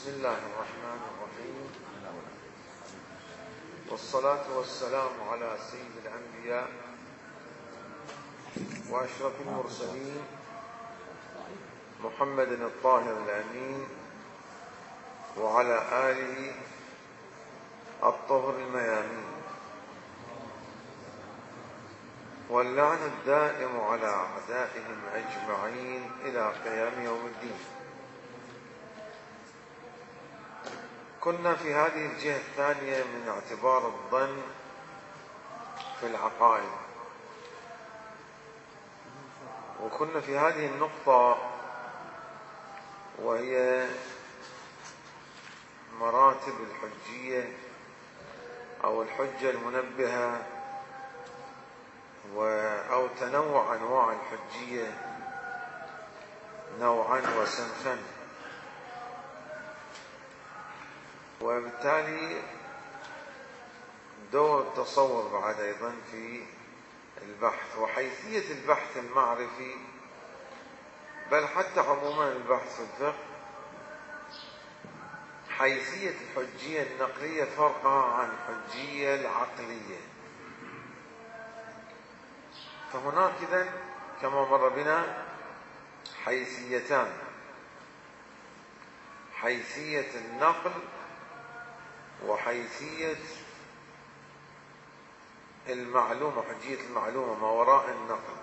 بسم الله الرحمن الرحيم، والصلاة والسلام على سيد الأنبياء وأشرف المرسلين محمد الطاهر الأمين وعلى آله الطهر الميامين، واللعن الدائم على أعدائهم أجمعين إلى قيام يوم الدين. كنا في هذه الجهة الثانية من اعتبار الظن في العقائد، وكنا في هذه النقطة وهي مراتب الحجية أو الحجة المنبهة أو تنوع أنواع الحجية نوعا وسنخا، وبالتالي دور التصور بعد أيضا في البحث وحيثية البحث المعرفي، بل حتى عموما البحث في الفقه. حيثية الحجية النقلية فرقها عن الحجية العقلية، فهناك إذن كما مر بنا حيثيتان: حيثية النقل وحيثية المعلومة، حجية المعلومة ما وراء النقل.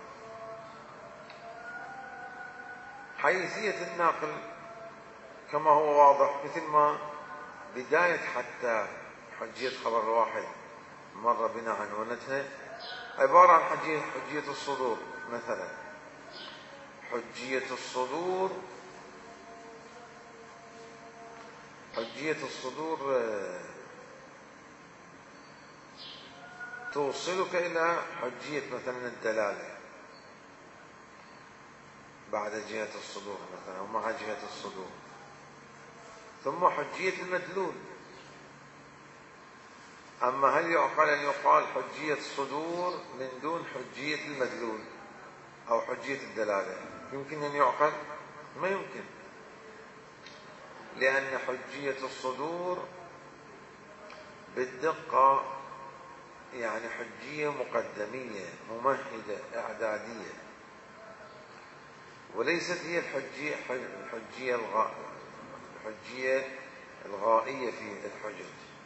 حيثية النقل كما هو واضح، مثل ما بداية حتى حجية خبر الواحد مر بنا عنونتها، عبارة عن حجية الصدور. مثلا حجية الصدور توصلك إلى حجية مثلا الدلالة بعد جهة الصدور مثلا ومع جهة الصدور، ثم حجية المدلول. أما هل يعقل أن يقال حجية الصدور من دون حجية المدلول أو حجية الدلالة؟ يمكن أن يعقل؟ ما يمكن، لأن حجية الصدور بالدقة يعني حجية مقدمية ممهدة إعدادية، وليست هي الحجية الغائية في الحجج.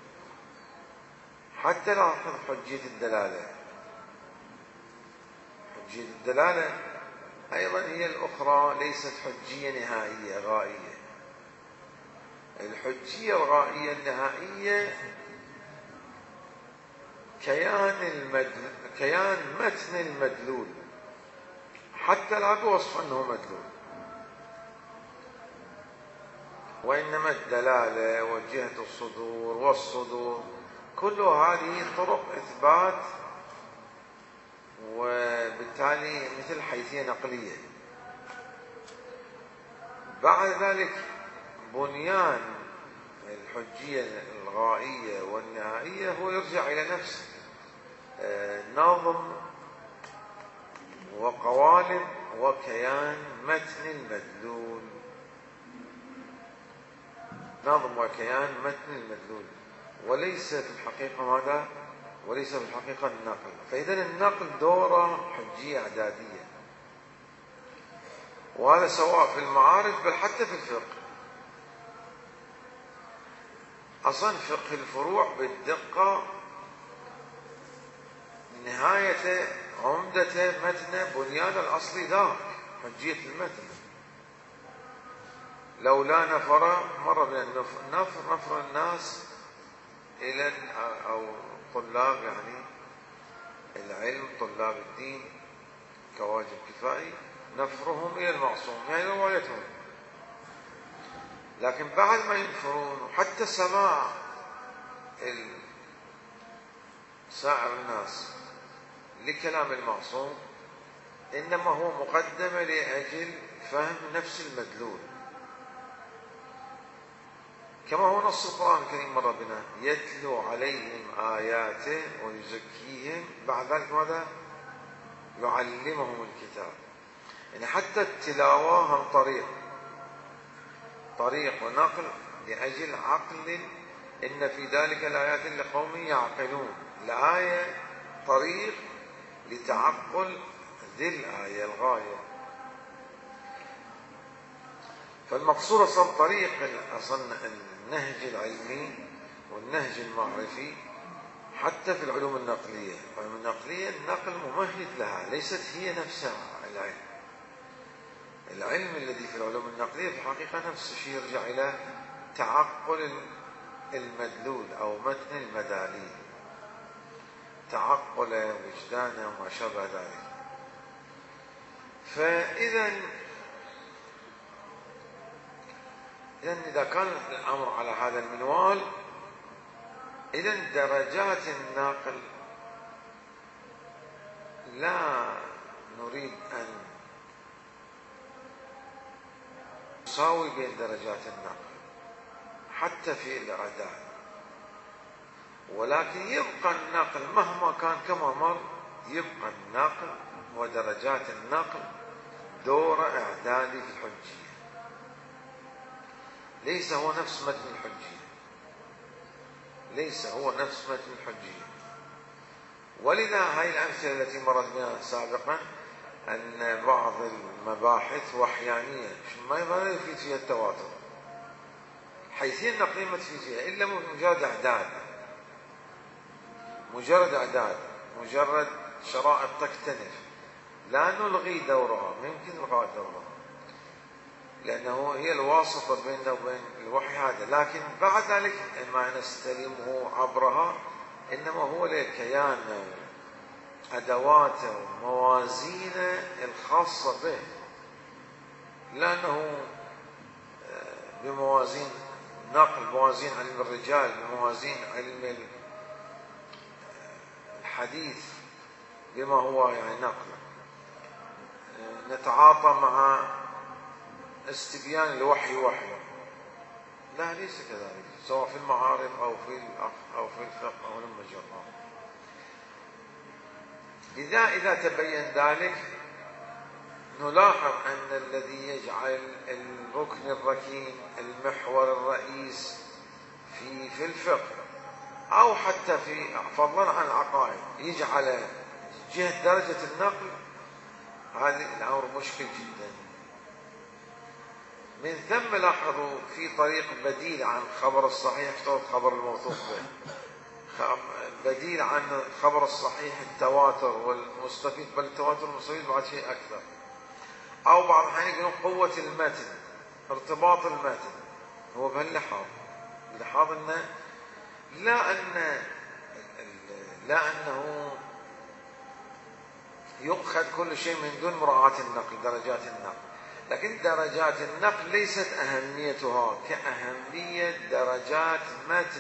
حتى لاحظ حجية الدلالة، حجية الدلالة أيضا هي الأخرى ليست حجية نهائية غائية. الحجية الغائية النهائية كيان متن المدلول حتى لا بوصف أنه مدلول، وإنما الدلالة وجهة الصدور والصدور كل هذه طرق إثبات، وبالتالي مثل حيثية نقلية. بعد ذلك بنيان الحجية الغائية والنهائية هو يرجع إلى نفس نظم وقوالب وكيان متن المدلول، نظم وكيان متن المدلول، وليس في الحقيقة ماذا؟ وليس في الحقيقة النقل. فإذا النقل دوره حجية إعدادية، وهذا سواء في المعارف بل حتى في الفقه. أصلا فقه الفروع بالدقة نهاية عمدة متن بنيان الأصل ذاك حجية المتن. لولا نفر مر بنا نفر الناس إلى أو طلاب يعني العلم، طلاب الدين كواجب كفائي، نفرهم إلى المعصوم، هذه يعني روايتهم. لكن بعد ما ينفرون وحتى سماع سائر الناس لكلام المعصوم إنما هو مقدمة لأجل فهم نفس المدلول، كما هو نص القرآن الكريم مر بنا: يتلو عليهم آياته ويزكيهم، بعد ذلك ماذا؟ يعلمهم الكتاب. يعني حتى التلاوة هم طريق ونقل لأجل عقل إن في ذلك الآيات لقوم يعقلون. الآية طريق لتعقل ذي الآية الغاية. فالمقصود أصلا طريق النهج العلمي والنهج المعرفي حتى في العلوم النقلية. العلوم النقلية النقل ممهد لها، ليست هي نفسها العلم. العلم الذي في العلوم النقلية في الحقيقة نفس الشيء يرجع إلى تعقل المدلول أو متن المداليل، تعقل وجدانه وما شابه ذلك. فإذا إذا كان الأمر على هذا المنوال، إذا درجات النقل لا نريد أن نساوي بين درجات النقل حتى في الأداء، ولكن يبقى النقل مهما كان كما مر، يبقى النقل ودرجات النقل دور إعدادي في الحجية، ليس هو نفس متن الحجية، ليس هو نفس متن الحجية. ولذا هاي الأمثلة التي مرت بها سابقا أن بعض المباحث وحيانية ما يفيد فيها التواتر، حيثية النقلية ما تفيد فيها إلا مجرد أعداد، مجرد أعداد، مجرد شرائط تكتنف، لا نلغي دورها، ممكن إلغاء دورها لأنه هي الواسطة بيننا وبين الوحي هذا، لكن بعد ذلك ما نستلمه عبرها إنما هو لكيان أدواته وموازينه الخاصة به، لأنه بموازين نقل، موازين علم الرجال، بموازين علم الحديث بما هو يعني نقل، نتعاطى مع استبيان الوحي وحي. لا، ليس كذلك، سواء في المعارف أو في الفقه أو المجرى. إذا تبين ذلك نلاحظ أن الذي يجعل الركن الركين المحور الرئيس في الفقه أو حتى في فضلا عن العقائد يجعل جهة درجة النقل، هذا الأمر مشكل جدا. من ثم لاحظوا في طريق بديل عن خبر الصحيح افترض خبر الموثوق به، بديل عن خبر الصحيح التواتر والمستفيد، بل التواتر والمستفيد بعد شيء أكثر، أو بعض الأحيان يقولون قوة المتن، ارتباط المتن. هو بهاللحاظ أنه لا أنه يؤخذ كل شيء من دون مراعاة النقل، درجات النقل، لكن درجات النقل ليست أهميتها كأهمية درجات متن،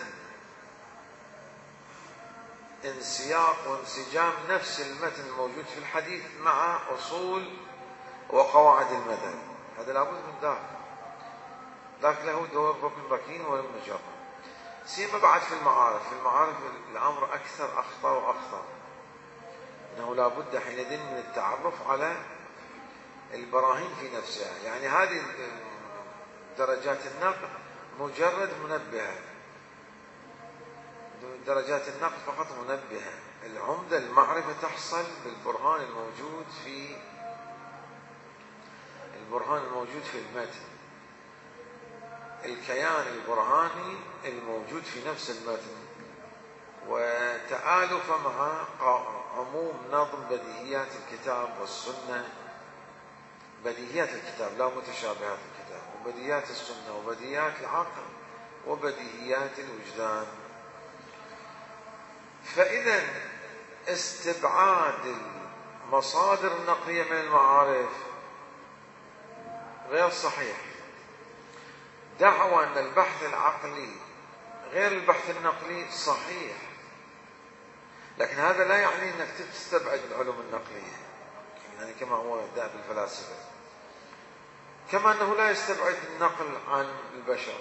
انسياق وانسجام نفس المتن الموجود في الحديث مع أصول وقواعد المذهب، هذا لابد من ذاك له دور ركن ركين والمجرى. سيما بعد في المعارف الأمر أكثر أخطر وأخطر، أنه لابد حينئذ من التعرف على البراهين في نفسها. يعني هذه درجات النقل مجرد منبهة، درجات النقل فقط منبهة. العمدة المعرفة تحصل بالبرهان الموجود في المتن، الكيان البرهاني الموجود في نفس المتن، وتآلف مع عموم نظم بديهيات الكتاب والسنة، بديهيات الكتاب لا متشابهات الكتاب، وبديهيات السنة، وبديهيات العقل، وبديهيات الوجدان. فإذا استبعاد المصادر النقلية من المعارف غير صحيح. دعوى أن البحث العقلي غير البحث النقلي صحيح، لكن هذا لا يعني أنك تستبعد العلوم النقلية، يعني كما هو دأب الفلاسفة، كما أنه لا يستبعد النقل عن البشر.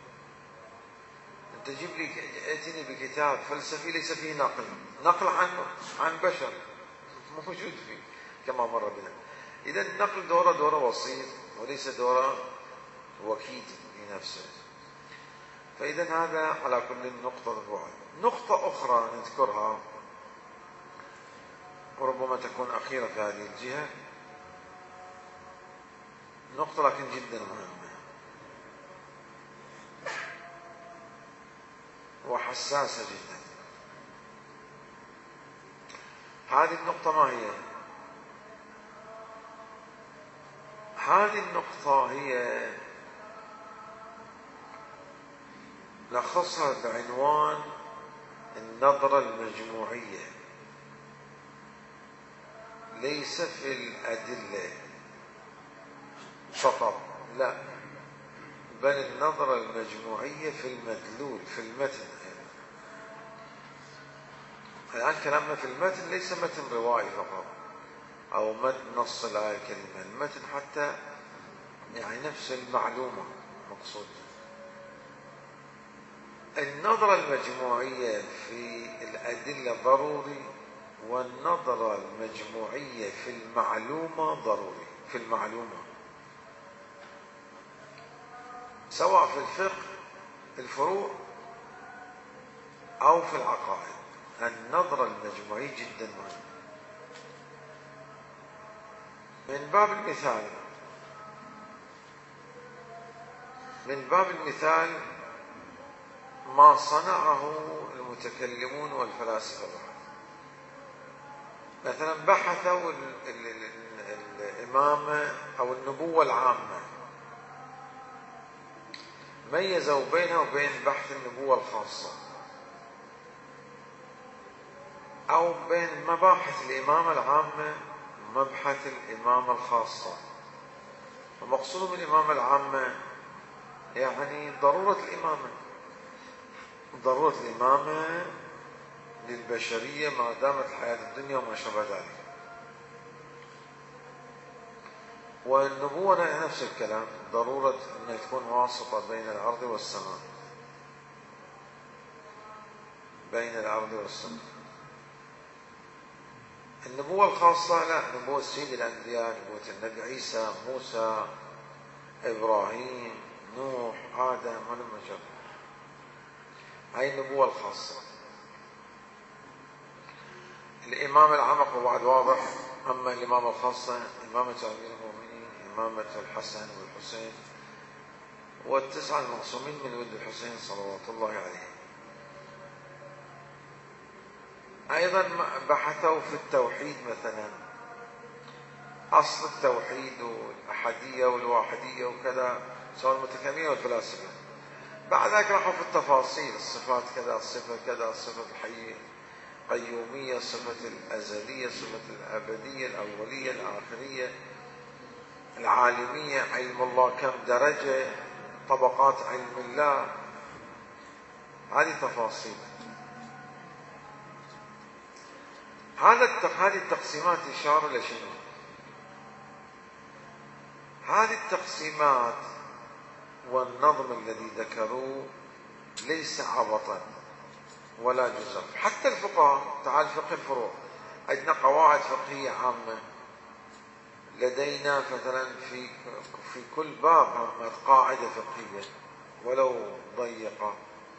أنت جيب لي ائتني بكتاب فلسفي ليس فيه نقل عن بشر موجود فيه كما مر بنا. إذا النقل دوره وسيط وليس دوره وكيد في نفسه. فإذا هذا على كل نقطة البعد. نقطة أخرى نذكرها وربما تكون أخيرة في هذه الجهة، نقطة لكن جدا مهمة وحساسة جدا. هذه النقطة ما هي؟ هذه النقطة هي لخصها بعنوان النظرة المجموعية، ليس في الأدلة فقط، لا، بل النظرة المجموعية في المدلول، في المتن. الآن كلامنا في المتن ليس متن روائي فقط أو متن نص الآية الكريمة، المتن حتى يعني نفس المعلومة مقصود. النظرة المجموعية في الأدلة ضروري، والنظرة المجموعية في المعلومة ضروري. في المعلومة سواء في الفقه الفروع أو في العقائد، النظرة المجموعية جدا مهمة. من باب المثال ما صنعه المتكلمون والفلاسفة بعد. مثلا بحثوا الإمامة أو النبوة العامة، ميزوا بينها وبين بحث النبوة الخاصة، أو بين مباحث الإمامة العامة ومبحث الإمامة الخاصة. ومقصود بالإمامة العامة يعني ضرورة الإمامة للبشرية ما دامت الحياة الدنيا وما شابه ذلك. والنبوة نفس الكلام، ضرورة أن تكون واسطة بين الأرض والسماء، بين الأرض والسماء. النبوة الخاصة لا، نبوة سيد الأنبياء، نبوة النبي عيسى، موسى، إبراهيم، نوح، آدم، ولما جاء، هاي النبوة الخاصة. الإمامة العامة وبعد واضح. أما الإمامة الخاصة إمامة أمير المؤمنين، إمامة الحسن والحسين والتسعة المعصومين من ولد الحسين صلوات الله عليه. أيضا بحثوا في التوحيد، مثلا أصل التوحيد والأحدية والواحدية وكذا، سواء المتكلمين والفلاسفة. بعد ذلك راحوا في التفاصيل، الصفات كذا، الصفة كذا، صفة الحي القيومية، صفة الأزلية، صفة الأبدية، الأولية، الآخرية، العالمية، علم الله كم درجة، طبقات علم الله، هذه تفاصيل. هذه التقسيمات إشارة لشنو؟ هذه التقسيمات والنظم الذي ذكروه ليس عبطا ولا جزف. حتى الفقهاء، تعال فقه الفروع، عندنا قواعد فقهية عامة، لدينا مثلا في كل باب قاعدة فقهية ولو ضيقة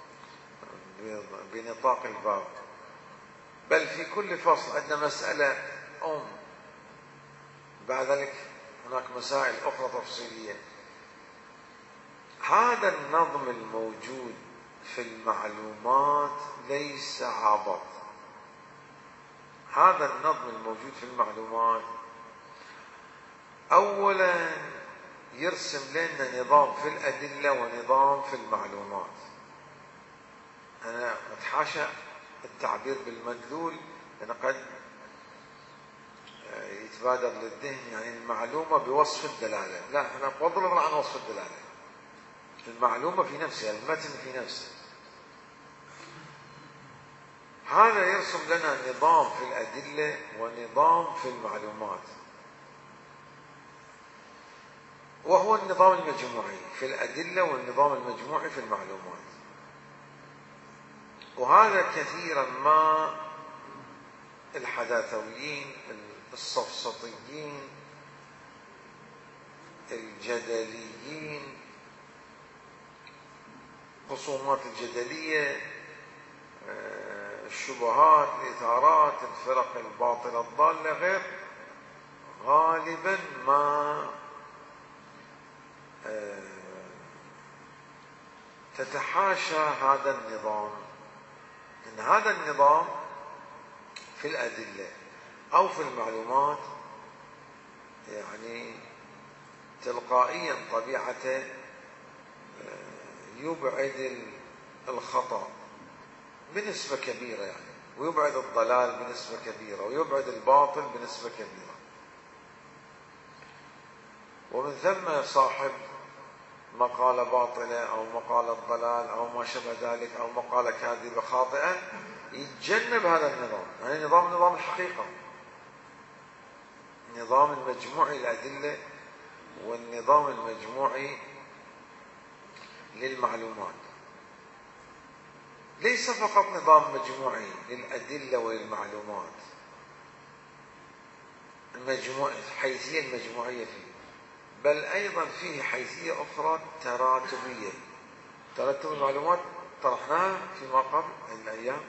بنطاق الباب، بل في كل فصل عندنا مسألة بعد ذلك هناك مسائل أخرى تفصيلية. هذا النظم الموجود في المعلومات ليس عبط. هذا النظم الموجود في المعلومات أولا يرسم لنا نظام في الأدلة ونظام في المعلومات. أنا أتحاشى التعبير بالمدلول لأن قد يتبادر للذهن يعني المعلومة بوصف الدلالة، لا، أنا بغض النظر عن وصف الدلالة، المعلومة في نفسها، المتن في نفسه. هذا يرسم لنا نظام في الأدلة ونظام في المعلومات، وهو النظام المجموعي في الأدلة والنظام المجموعي في المعلومات. وهذا كثيرا ما الحداثويين، الصفصطيين، الجدليين الخصومات الجدلية، الشبهات، الإثارات، الفرق الباطلة الضالة، غير غالبا ما تتحاشى هذا النظام. إن هذا النظام في الأدلة أو في المعلومات يعني تلقائيا طبيعته يبعد الخطأ بنسبة كبيرة يعني، ويبعد الضلال بنسبة كبيرة، ويبعد الباطل بنسبة كبيرة. ومن ثم صاحب مقالة باطلة أو مقالة ضلال أو ما شابه ذلك أو مقالة كاذبة خاطئة يتجنب هذا النظام. يعني نظام الحقيقة، النظام المجموعي للأدلة والنظام المجموعي للمعلومات، ليس فقط نظام مجموعي للأدلة وللمعلومات، الحيثية المجموعية فيه، بل أيضا فيه حيثية أخرى تراتبية. ترتب المعلومات طرحناها فيما قبل الأيام،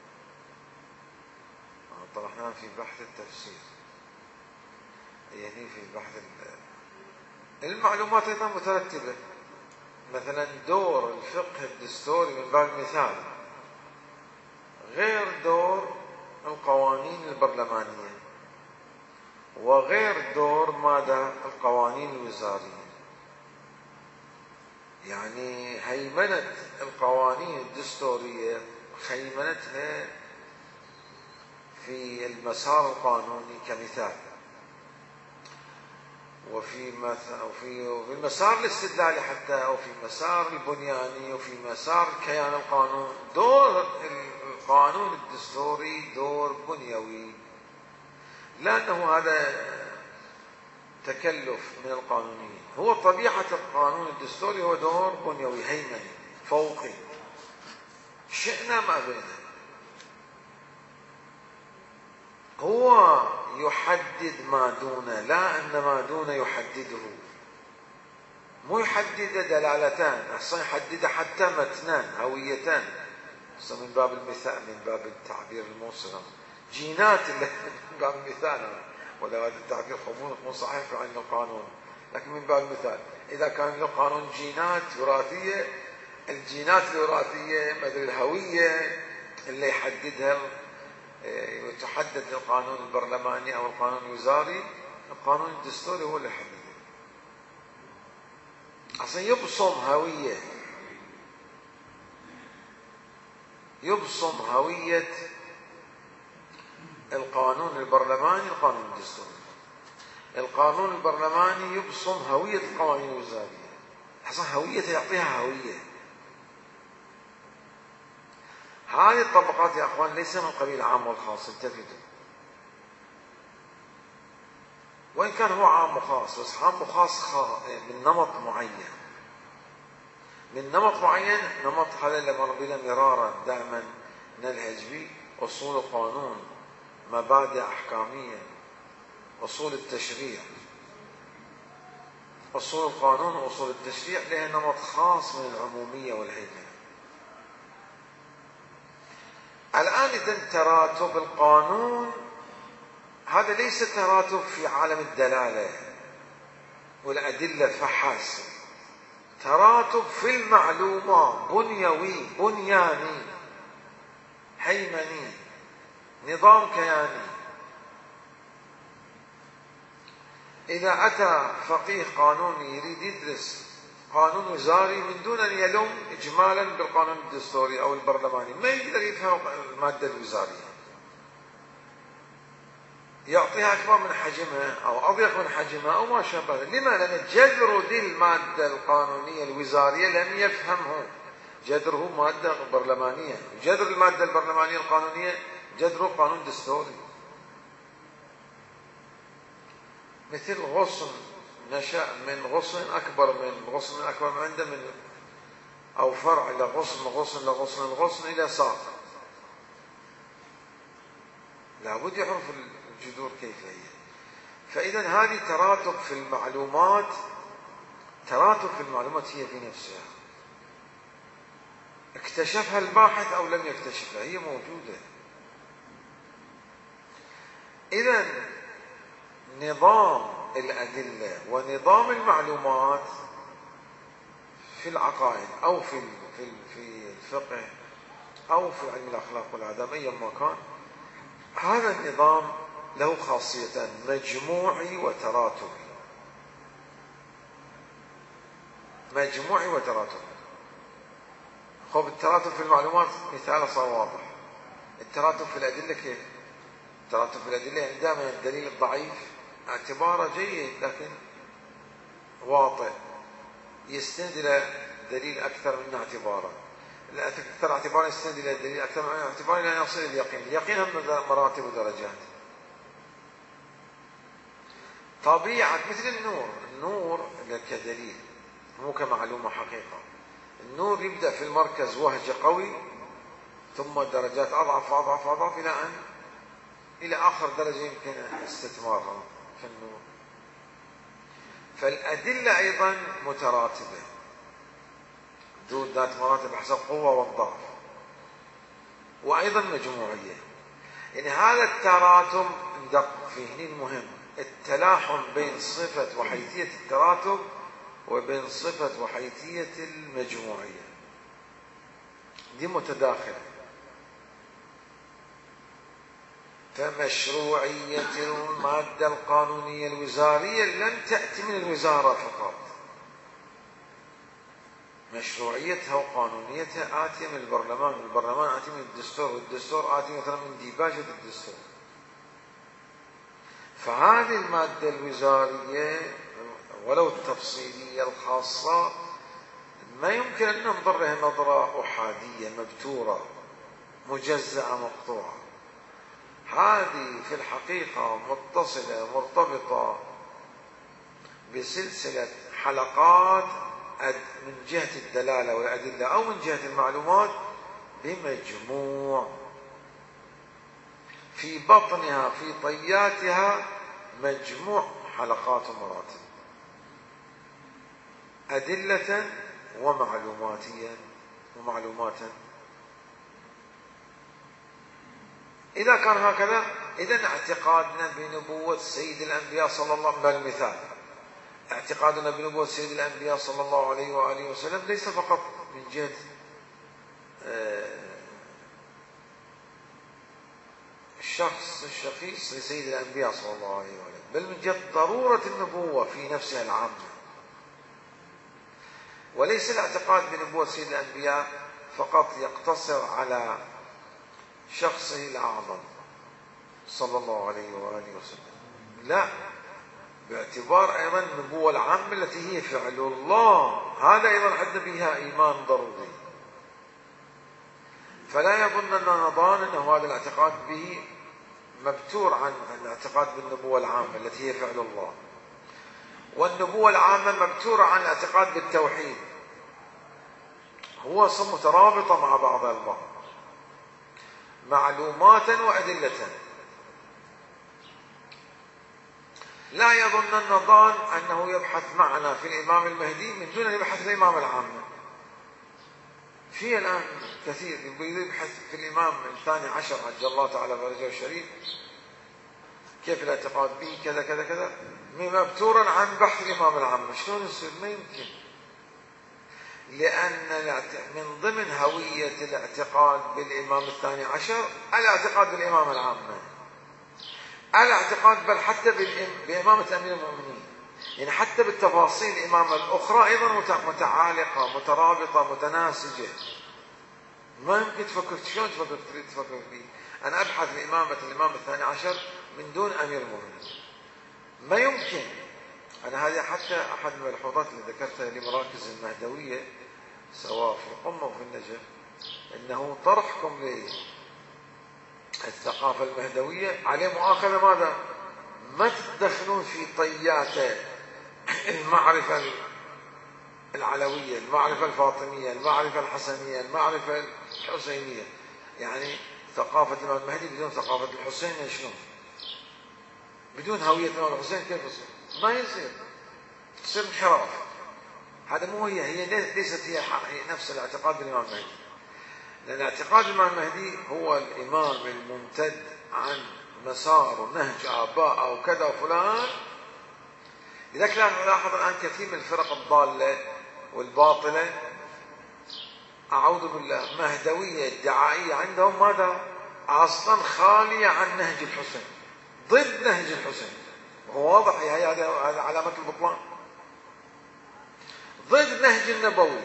طرحناها في بحث التفسير، يعني في بحث المعلومات أيضا مترتبة. مثلا دور الفقه الدستوري من باب المثال غير دور القوانين البرلمانية، وغير دور ماذا القوانين الوزارية. يعني هيمنة القوانين الدستورية هيمنتها في المسار القانوني كمثال، وفي المسار الاستدلالي حتى، أو في المسار البنياني، وفي مسار كيان القانون. دور القانون الدستوري دور بنيوي، لأنه هذا تكلف من القانونيين. هو طبيعة القانون الدستوري هو دور بنيوي هيمني فوقي، شئنا ما بينه. هو يحدد ما دونه، لا أن ما دونه يحدده. مو يحدد دلالتان، أصلا يحدد حتى متنان، هويتان، من باب المثال، من باب التعبير الموصل، جينات من باب المثال، ولا هذا التعبير مو صحيح في علم القانون، لكن من باب المثال. إذا كان القانون جينات وراثية، الجينات الوراثية مثل الهوية اللي يحددها وتحدد القانون البرلماني أو القانون الوزاري، القانون الدستوري هو اللي يحدده. أصلا يبصم هوية القانون البرلماني القانون الدستوري. القانون البرلماني يبصم هوية القوانين الوزارية، أصلا هويته يعطيها هوية. هذه الطبقات يا أخوان ليس من قبيل العام والخاص، انتبهوا. وإن كان هو عام وخاص، بس عام وخاص من نمط معين، نمط هذا اللي مر بنا مرارا دائما نلهج به. أصول القانون، مبادئ أحكامية، أصول التشريع. أصول القانون وأصول التشريع لها نمط خاص من العمومية والهيمنة. الآن إذن تراتب القانون هذا ليس تراتب في عالم الدلالة والأدلة فحسب، تراتب في المعلومة، بنيوي، بنياني، هيمني، نظام كياني. إذا أتى فقيه قانوني يريد يدرس قانون وزاري من دون أن يلوم إجمالا بالقانون الدستوري أو البرلماني، ما يقدر يفهم المادة الوزارية، يعطيها أكبر من حجمها أو أضيق من حجمها أو ما شابه. لما؟ لأن جذر ذي المادة القانونية الوزارية لم يفهمه، جذره مادة برلمانية، جذر المادة البرلمانية القانونية جذره قانون دستوري. مثل غصن نشأ من غصن أكبر من عنده، من أو فرع إلى غصن إلى ساق، لابد يعرف الجذور كيف هي. فإذا هذه تراتب في المعلومات هي في نفسها. اكتشفها الباحث أو لم يكتشفها، هي موجودة. إذن نظام الأدلة ونظام المعلومات في العقائد أو في الفقه أو في علم الأخلاق والآداب أيا ما كان، هذا النظام له خاصيتان: مجموعي وتراتبي. مجموعي وتراتبي. خب التراتب في المعلومات مثاله صار واضح. التراتب في الأدلة كيف؟ التراتب في الأدلة يعني دائما الدليل الضعيف اعتباره جيد لكن واطئ، يستند إلى دليل أكثر من اعتباره، أكثر اعتباره يستند إلى دليل أكثر من اعتباره إلى أن يصل اليقين. اليقين هم مراتب ودرجات. طبيعة مثل النور كدليل مو كمعلومة حقيقة. النور يبدأ في المركز وهج قوي، ثم درجات أضعف أضعف أضعف إلى آخر درجة يمكن استثمارها في النور. فالأدلة أيضا متراتبة ذات مراتب حسب قوة والضعف، وأيضا مجموعية. يعني هذا التراتب ندقق فيه. هنا المهم التلاحم بين صفة وحيثية التراتب وبين صفة وحيثية المجموعية، دي متداخلة. فمشروعية المادة القانونية الوزارية لم تأتي من الوزارة فقط، مشروعيتها وقانونيتها آتية من البرلمان، والبرلمان آتي من الدستور، والدستور آتي مثلا من ديباجة الدستور. فهذه المادة الوزارية ولو التفصيلية الخاصة ما يمكن أن ننظر لها نظرة أحادية مبتورة مجزأة مقطوعة. هذه في الحقيقة متصلة مرتبطة بسلسلة حلقات من جهة الدلالة والأدلة أو من جهة المعلومات بمجموع، في بطنها في طياتها مجموع حلقات ومراتب، أدلة ومعلوماتا. إذا كان هكذا إذن اعتقادنا بنبوة سيد الأنبياء صلى الله عليه وسلم، بالمثال اعتقادنا بنبوة سيد الأنبياء صلى الله عليه وآله وسلم ليس فقط من جهة الشخص الشخيص لسيد الأنبياء صلى الله عليه وآله، بل من جهة ضرورة النبوة في نفسها العامة. وليس الاعتقاد بنبوة سيد الأنبياء فقط يقتصر على شخصه الأعظم صلى الله عليه وآله وسلم، لا، باعتبار أيضا النبوة العامة التي هي فعل الله، هذا أيضا حد بها إيمان ضروري. فلا يظننا نظان أنه هذا الاعتقاد به مبتور عن الاعتقاد بالنبوة العامة التي هي فعل الله، والنبوة العامة مبتورة عن الاعتقاد بالتوحيد. هو مترابطة مع بعضها البعض، معلوماتا وأدلة. لا يظن النظان أنه يبحث معنا في الإمام المهدي من دون أن يبحث في الإمام العامة. في الآن كثير يبحث في الإمام الثاني عشر عجل الله تعالى فرجه الشريف كيف الاعتقاد به كذا كذا كذا، مبتورا عن بحث الإمام العامة. شلون يصير؟ ما يمكن، لأن من ضمن هوية الاعتقاد بالإمام الثاني عشر الاعتقاد بالإمام العامة، الاعتقاد بل حتى بإمامة أمير المؤمنين، يعني حتى بالتفاصيل الإمامة الأخرى أيضا متعالقة مترابطة متناسجة. ما يمكن تفكر، شلون تريد تفكر فيه؟ أنا أبحث بإمامة الإمام الثاني عشر من دون أمير المؤمنين، ما يمكن. أنا هذه حتى أحد الملحوظات اللي ذكرتها لمراكز المهدوية سواء في القم أو في النجف، أنه طرحكم للثقافة المهدوية عليه مؤاخذة ماذا؟ ما تدخلون في طيات المعرفة العلوية، المعرفة الفاطمية، المعرفة الحسنية، المعرفة الحسينية. يعني ثقافة الإمام المهدي بدون ثقافة الحسين شلون؟ بدون هوية الإمام الحسين كيف يصير؟ ما يصير، تصير انحراف. هذا مو هي ليست هي نفس الاعتقاد بالإمام المهدي. لأن اعتقاد الإمام المهدي هو الإمام الممتد عن مسار ونهج آباء أو كذا وفلان. لذلك نلاحظ الآن كثير من الفرق الضالة والباطلة، أعوذ بالله، مهدوية ادعائية عندهم، ماذا؟ أصلا خالية عن نهج الحسين، ضد نهج الحسين. وهو واضح هذه علامة البطلان، ضد نهج النبوي،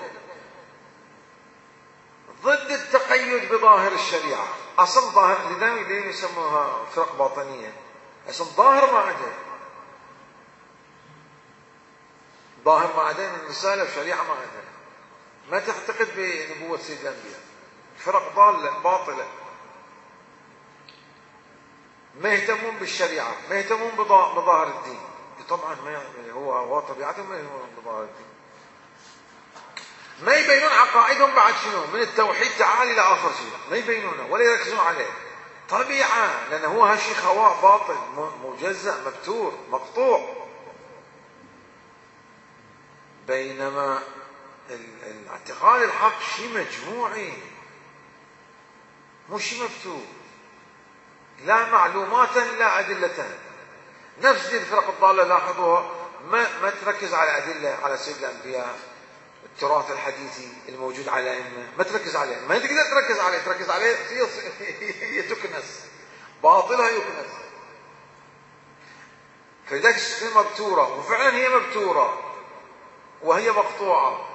ضد التقيد بظاهر الشريعة. أصلا ظاهر، ليه يسموها فرق باطنية؟ أصلا ظاهر ما عدا، ظاهر ما عدا من الرسالة وشريعة ما عدا، ما تعتقد بنبوة سيد الأنبياء. فرق ضالة باطلة، ما يهتمون بالشريعة، ما يهتمون بظاهر الدين. طبعا ما هو طبيعتهم ما يهتمون بظاهر الدين، ما يبينون عقائدهم بعد شنو، من التوحيد تعالي إلى آخر شيء ما يبينونه ولا يركزون عليه. طبيعة، لأنه هو هالشيء خواء باطل مجزأ مبتور مقطوع. بينما الاعتقاد الحق شيء مجموعي، مو شيء مفتوح، لا معلومات لا أدلة. نفس دي الفرق الضالة لاحظوها، ما تركز على أدلة على سيد الأنبياء، التراث الحديثي الموجود على الأئمة، ما تركز عليه، ما تقدر تركز عليه هي تكنس، باطلها يكنس. فلذلك السنة مبتورة، وفعلا هي مبتورة وهي مقطوعة.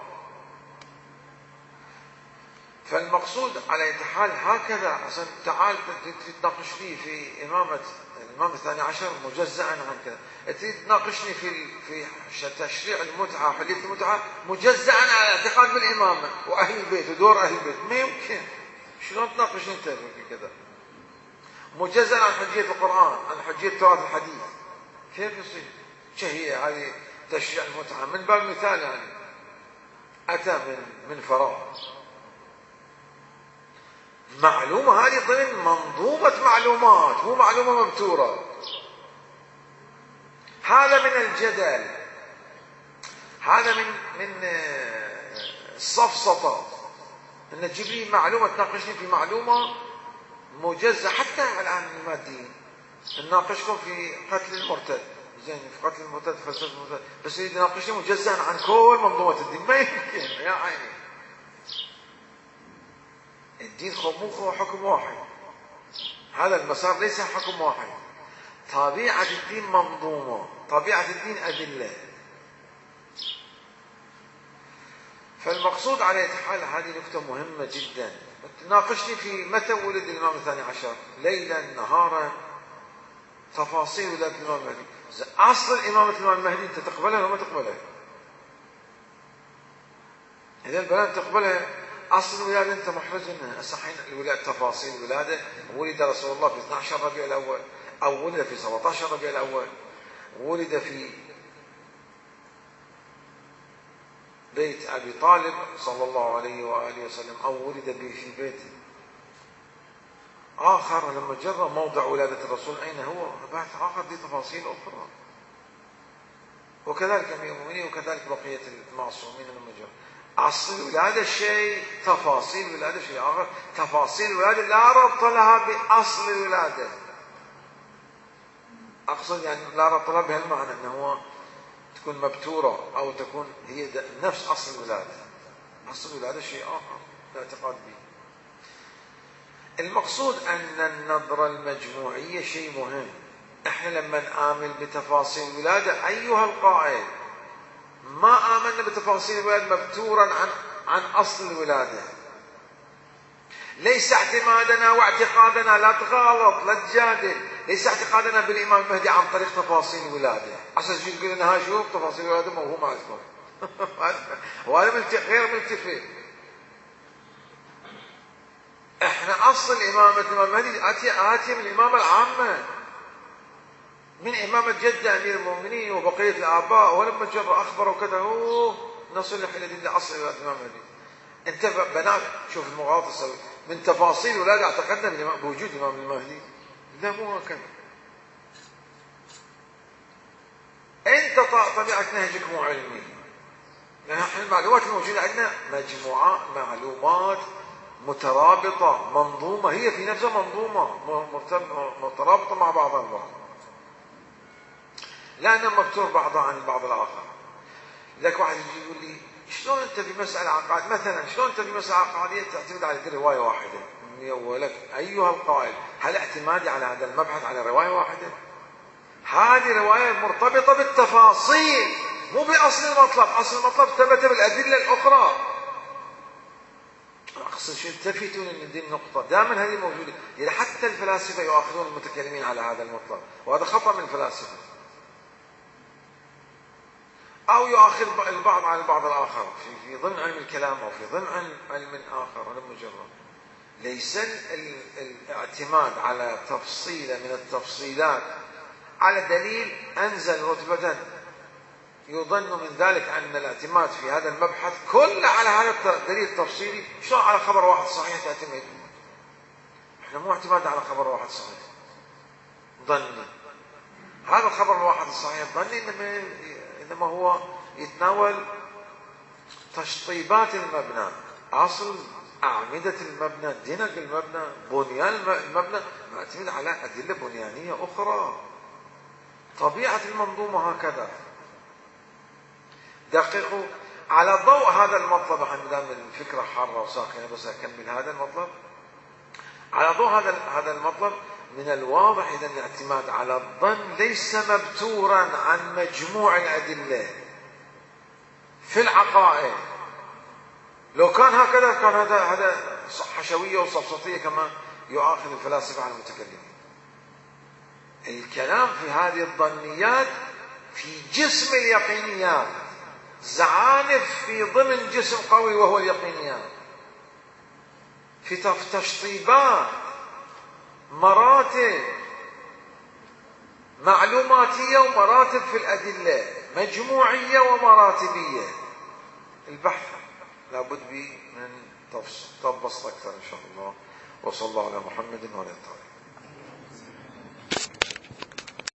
فالمقصود على أي حال هكذا، عشان تعال تتناقش فيه في إمامة الإمام الثاني عشر مجزأ عن كذا، تريد تناقشني في تشريع المتعة، حديث المتعة مجزأ على اعتقاد بالإمامة وأهل البيت ودور أهل البيت، ما يمكن. شلون تناقشني أنت في كذا؟ مجزأ عن حجية القرآن، عن حجية التراث الحديث، كيف يصير؟ شهية هذه تشريع المتعة من باب مثال، يعني أتى من فراغ. معلومة هذه ضمن منظومة معلومات، مو معلومة مبتورة. هذا من الجدل، هذا من السفسطة، ان تجيب لي معلومة تناقشني في معلومة مجزة. حتى الآن الماديين نناقشكم في قتل المرتد، زين، في قتل المرتد، فلسفة المرتد، بس يريد يناقشني مجزا عن كل منظومة الدين، ما يمكن يا عيني. الدين مو حكم واحد، هذا المسار ليس حكم واحد. طبيعة الدين منظومة، طبيعة الدين أدلة. فالمقصود على حال هذه نقطة مهمة جدا. تناقشني في متى ولد الإمام الثاني عشر، ليلا نهارا، تفاصيل ولادة الإمام المهدي. أصل إمامة الإمام المهدي أنت تقبلها ولا ما تقبلها؟ إذا البنات تقبلها، أصل الولادة أنت محرج منها. الصحيح الولادة، تفاصيل الولادة، ولد رسول الله في 12 ربيع الأول، أو ولد في 17 ربيع الأول، ولد في بيت أبي طالب صلى الله عليه وآله وسلم، أو ولد في بيت آخر. لما جرى موضع ولادة الرسول أين هو، بحث آخر، دي تفاصيل أخرى. وكذلك أمير المؤمنين، وكذلك بقية المعصومين لما جرى. أصل الولادة شيء، تفاصيل الولادة شيء آخر. تفاصيل الولادة لا ربط لها بأصل الولادة. أقصد يعني لا ربط لها بهالمعنى أنه تكون مبتورة أو تكون هي نفس أصل الولادة. أصل الولادة شيء آخر لا اعتقاد به. المقصود أن النظرة المجموعية شيء مهم. احنا لما نآمن بتفاصيل الولادة، أيها القائل، ما آمنا بتفاصيل الولادة مبتورا عن أصل الولادة. ليس اعتمادنا واعتقادنا، لا تغالط لا تجادل، ليس اعتقادنا بالإمام المهدي عن طريق تفاصيل الولادة. عشان تقول لنا ها شوف تفاصيل الولادة موهومة عندكم. وهذا غير ملتفت. احنا أصل الإمامة الإمام المهدي آتية من الإمامة العامة، من إمامة جدة أمير المؤمنين وبقية الآباء. ولما جرى أخبروا كذا نصل إلى دين أصل الإمام المهدي. أنت بنات شوف المغالطة تسوي من تفاصيل ولا اعتقدنا بوجود الإمام المهدي. لا، مو هكذا. أنت طبيعة نهجك مو علمي، لأن المعلومات الموجودة عندنا مجموعة معلومات مترابطة منظومة، هي في نفسها منظومة مترابطة مع بعضها البعض، لا أنها مفتوح بعضها عن البعض الآخر. لذلك واحد يجي يقول لي شلون أنت في مسألة عقائد مثلا، شلون أنت في مسألة عقائدية تعتمد على رواية واحدة؟ ولك أيها القائل، هل اعتمادي على هذا المبحث على رواية واحدة؟ هذه رواية مرتبطة بالتفاصيل مو بأصل المطلب. أصل المطلب ثبت بالأدلة الأخرى. أقصد شو التفتون من دي النقطة، دائما هذه موجودة. يعني حتى الفلاسفة يؤاخذون المتكلمين على هذا المطلب، وهذا خطأ من الفلاسفة. أو يؤاخذ البعض على البعض الآخر في ضمن علم الكلام أو في ضمن علم آخر. هذا مجرد ليس الاعتماد على تفصيلة من التفصيلات على دليل أنزل رتبة يظن من ذلك أن الاعتماد في هذا المبحث كله على هذا الدليل التفصيلي. شلون على خبر واحد صحيح تعتمد؟ احنا مو اعتماد على خبر واحد صحيح ظني. هذا الخبر الواحد الصحيح الظني إنما هو يتناول تشطيبات المبنى، أصل أعمدة المبنى، دنق المبنى، بنيان المبنى، معتمد على أدلة بنيانية أخرى. طبيعة المنظومة هكذا. دققوا على ضوء هذا المطلب. احنا دام الفكرة حارة وساخنة بس أكمل هذا المطلب. على ضوء هذا المطلب من الواضح إذا الاعتماد على الظن ليس مبتورا عن مجموع الأدلة في العقائد. لو كان هكذا كان هذا حشوية وسفسطية كما يؤاخذ الفلاسفة على المتكلمين. الكلام في هذه الظنيات في جسم اليقينيات، زعانف في ضمن جسم قوي وهو اليقينيات، في تشطيبات، مراتب معلوماتية ومراتب في الأدلة، مجموعية ومراتبية. البحث لابد به من تبسط أكثر إن شاء الله. وصلى الله على محمد وعلى آله.